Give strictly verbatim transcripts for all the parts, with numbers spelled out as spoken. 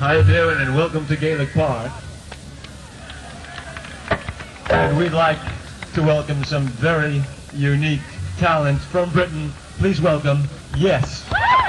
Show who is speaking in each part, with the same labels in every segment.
Speaker 1: How you doing, and welcome to Gaelic Park. And we'd like to welcome some very unique talent from Britain. Please welcome Yes.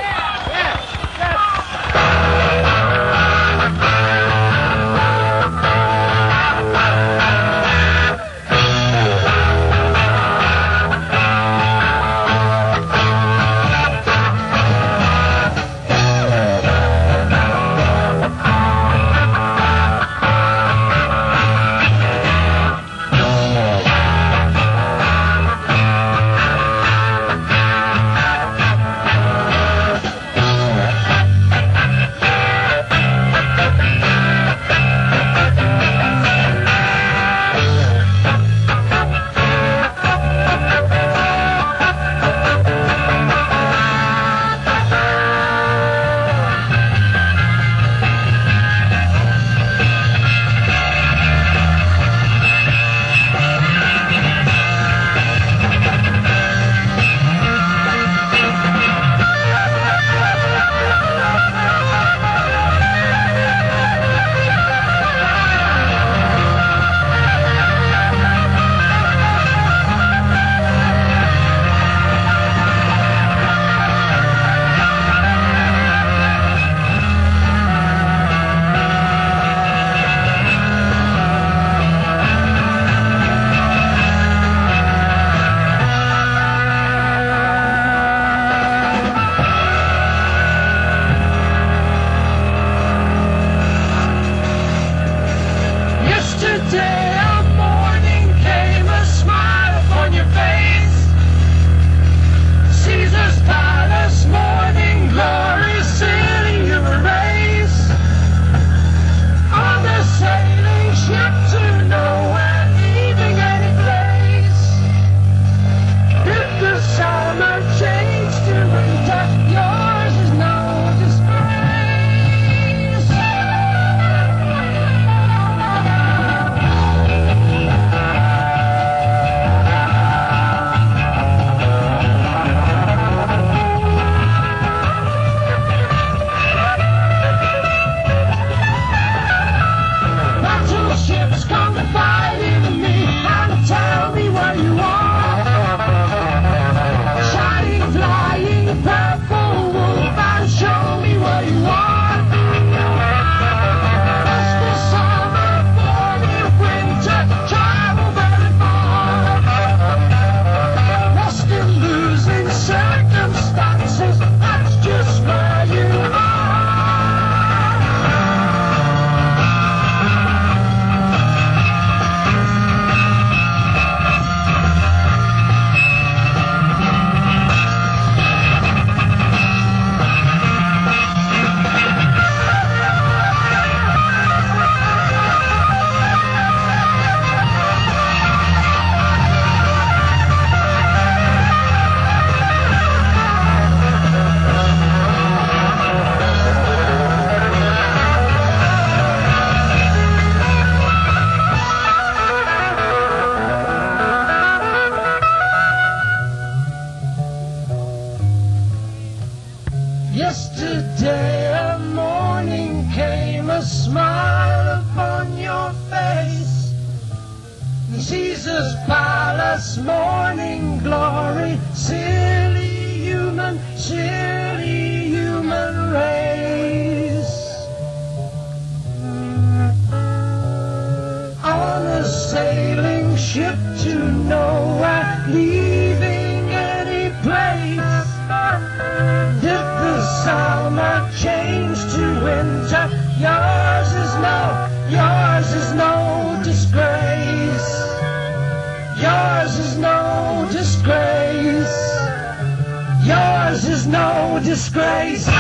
Speaker 2: Yesterday a morning came, a smile upon your face. In Caesar's palace, morning glory, silly human, silly human race. On a sailing ship to nowhere, leaving any place. Did the summer change to winter? Yours is no, yours is no disgrace. Yours is no disgrace. Yours is no disgrace.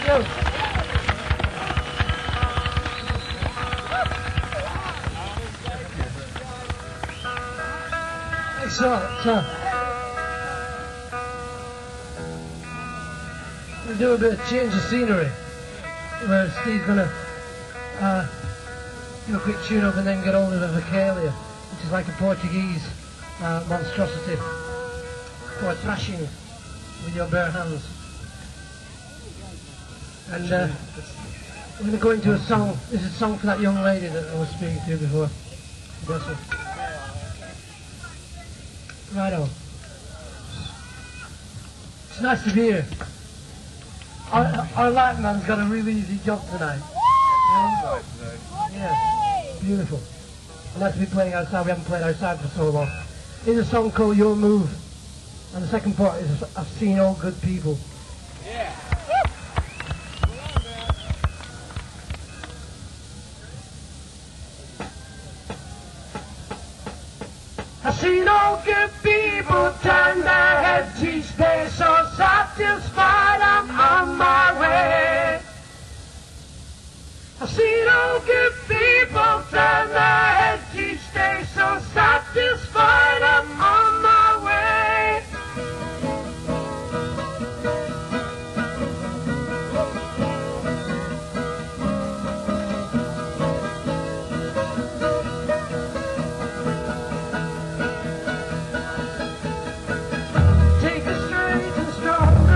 Speaker 2: you. So, so we'll do a bit of change of scenery where Steve's gonna uh, do a quick tune up and then get hold of a Vocalia, which is like a Portuguese uh, monstrosity for thrashing with your bare hands. And uh, we're gonna go into a song. This is a song for that young lady that I was speaking to before. Bless her. Right on. It's nice to be here. Our, our light man's got a really easy job tonight. Yeah, yeah. Beautiful. I like to be playing outside. We haven't played outside for so long. Here's a song called Your Move. And the second part is I've Seen All Good People.
Speaker 3: Yeah.
Speaker 2: I've seen all good people turn their heads each day, so satisfied I'm on my way. I've seen all good people turn their heads each day, so satisfied I'm on my way. Take a straight and strong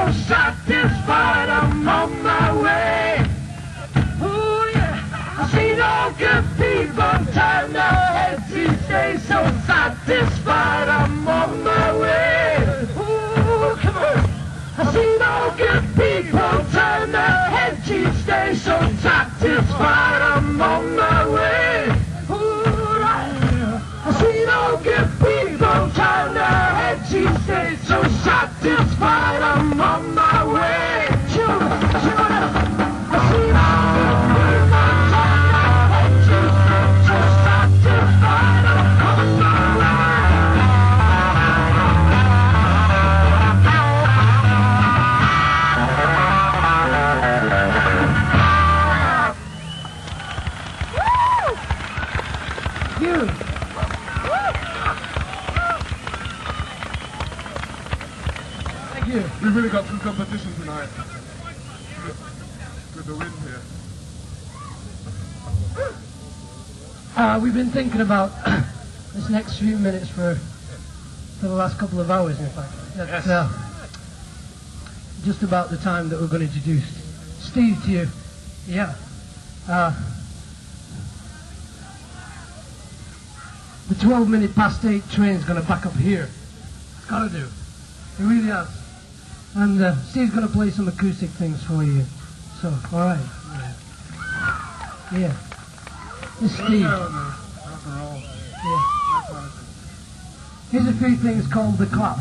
Speaker 1: so satisfied, I'm on my way. Ooh, yeah. I see no good people turn their heads these days, so satisfied, I'm on my way. Ooh, come on. I see no good people turn their heads these days, so satisfied, I'm on my way. Ooh, right. I see no good people turn their heads these days, so satisfied, I'm on my way. Sure, sure. I see no good people turn their heads these days, so satisfied, I'm on my way.
Speaker 2: You. Thank you.
Speaker 3: We really got some competition tonight. With the wind here.
Speaker 2: Uh, we've been thinking about this next few minutes for for the last couple of hours, in fact. That's
Speaker 3: Yes.
Speaker 2: uh, just about the time that we're going to introduce Steve to you. Yeah. Uh, the twelve minute past eight train's going to back up here. It's got to do. It really has. And uh, Steve's going to play some acoustic things for you. So, all right. Yeah. This is Steve.
Speaker 3: Rock and roll.
Speaker 2: Yeah. Here's a few things called the clap.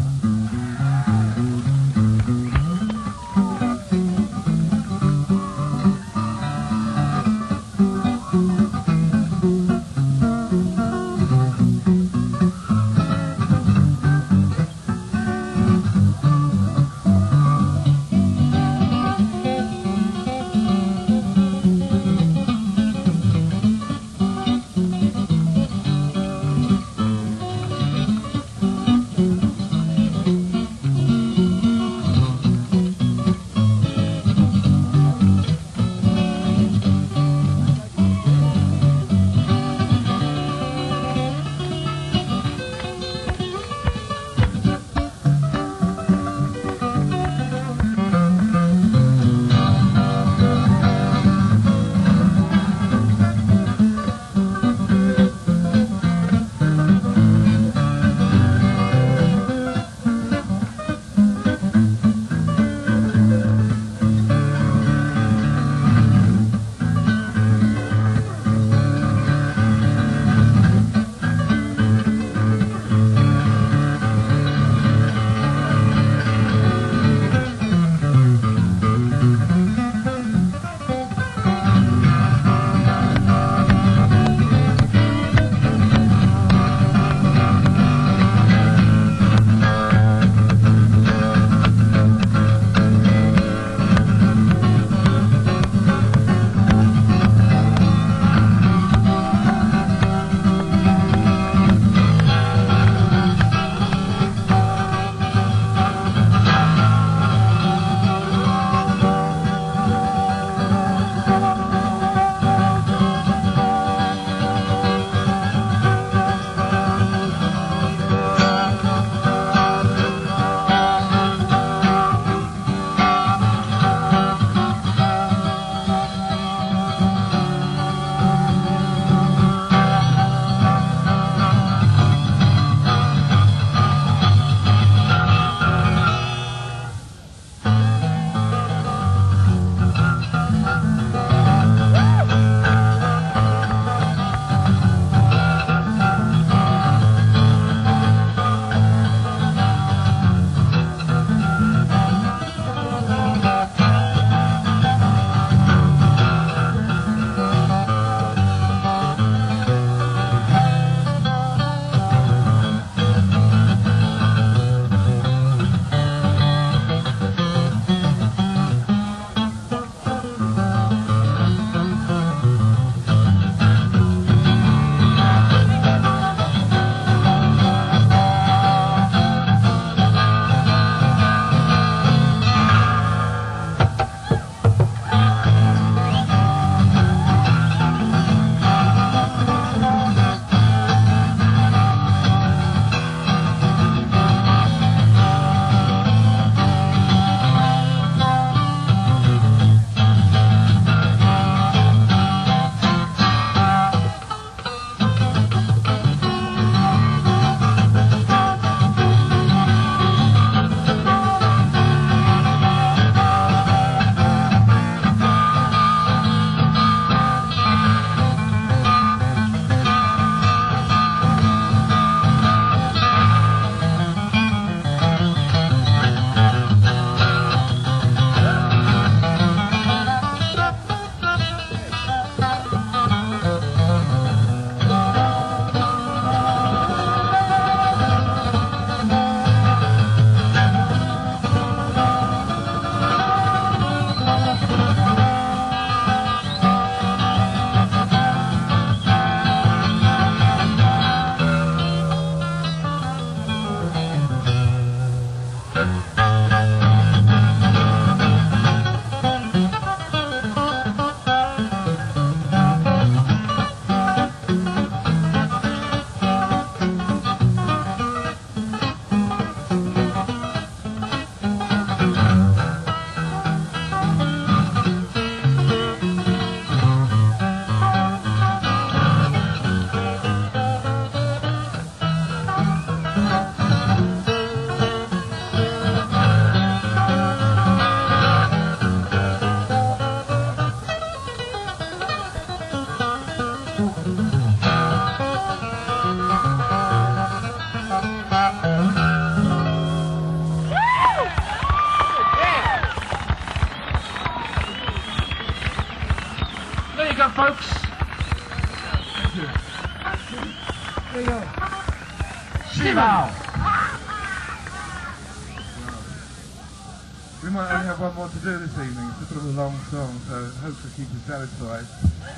Speaker 1: folks.
Speaker 2: There you go.
Speaker 1: Shiva.
Speaker 3: We might only have one more to do this evening. It's a sort of a long song, so hopefully keep you satisfied.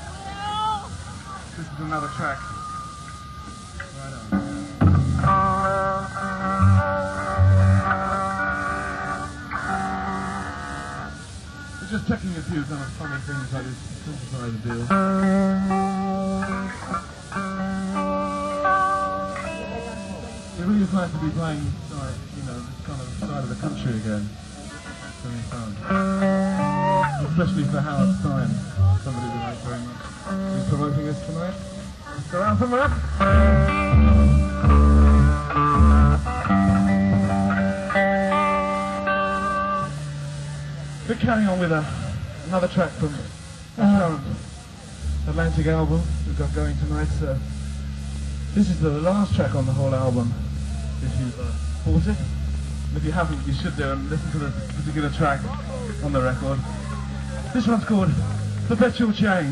Speaker 3: This is another track. Right on. We're just checking a few kind of funny things like this synthesizer deal. It really is nice to be playing, like, you know, this kind of side of the country again. It's really fun. Especially for Howard Stein, somebody we like very much. He's promoting us tonight. Let's go out somewhere. We're carrying on with a, another track from the current Atlantic album we've got going tonight. So this is the last track on the whole album. If you've uh, bought it, and if you haven't, you should do and listen to this particular track on the record. This one's called Perpetual Change.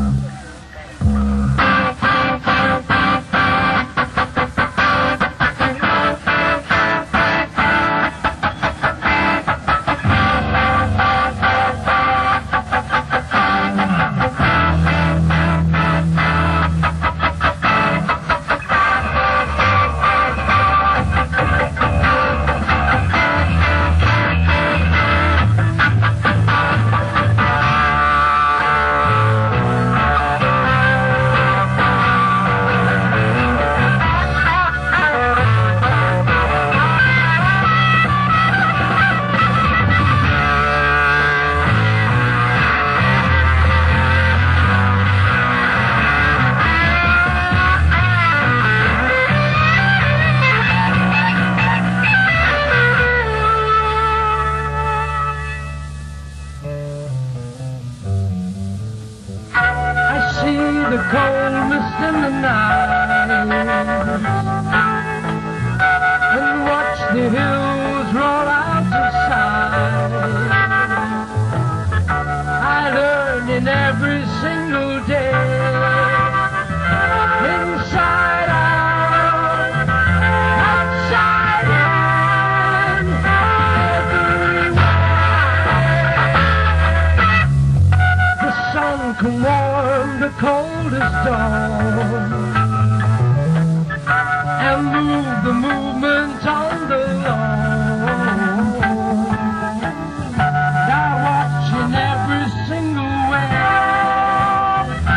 Speaker 1: The cold mist in the night, and watch the hills roll out of sight. I learn in every single day, inside out, outside in, everywhere. The sun can warm the coldest dawn and move the movement on the lawn. I watch in every single way,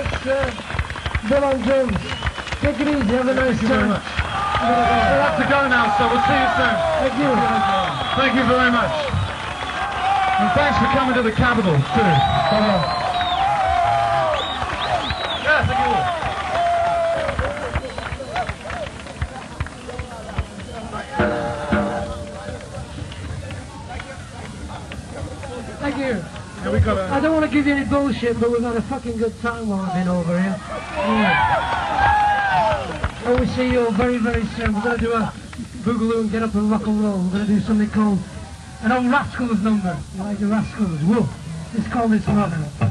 Speaker 2: That's uh, Bill on drums. Take it easy, have a nice
Speaker 3: Thank you very
Speaker 2: time.
Speaker 3: much. We'll have to go now, so we'll see you soon.
Speaker 2: Thank you.
Speaker 3: Thank you very much. And thanks for coming to the Capitol, too.
Speaker 2: Bye-bye.
Speaker 3: Yeah, thank you all.
Speaker 2: Thank you.
Speaker 3: Yeah, we got a...
Speaker 2: I don't want to give you any bullshit, but we've had a fucking good time while I've been over here. Yeah. Oh, we see you all very, very soon. We're going to do a boogaloo and get up and rock and roll. We're going to do something called an old Rascals number. You like the Rascals? Whoa. Let's call this one up.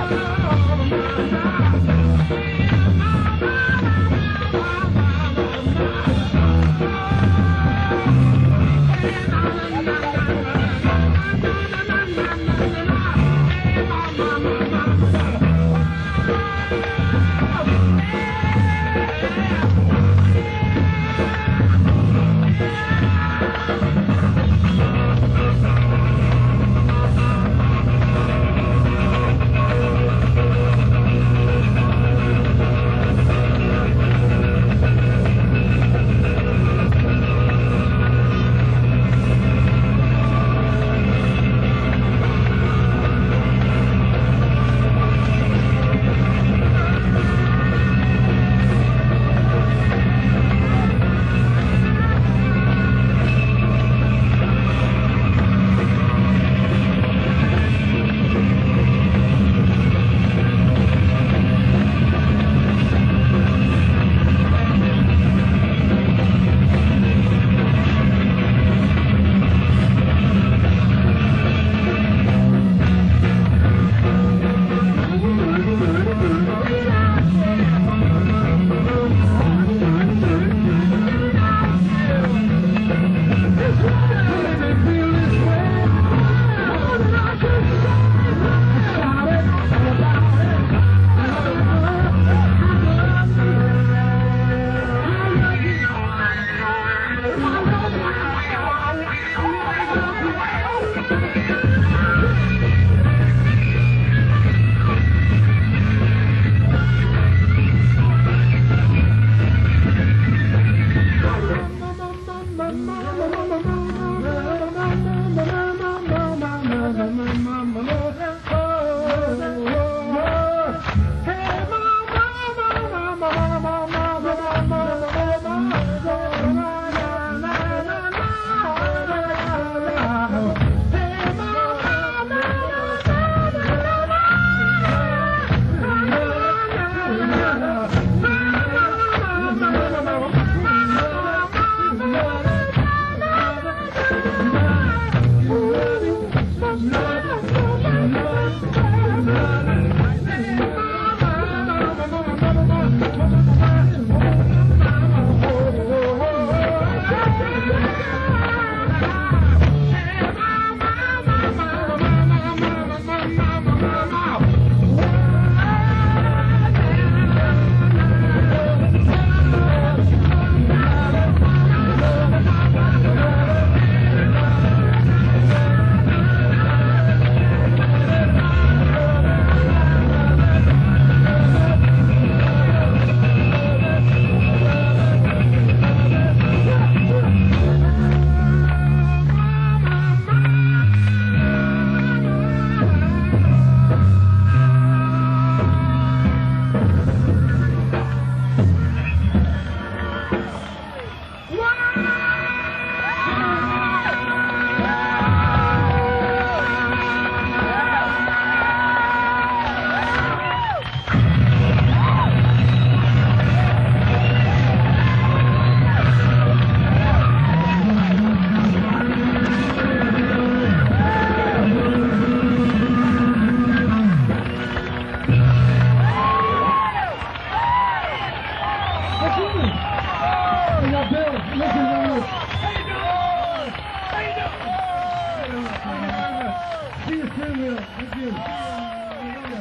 Speaker 2: See you soon, Will. Thank you.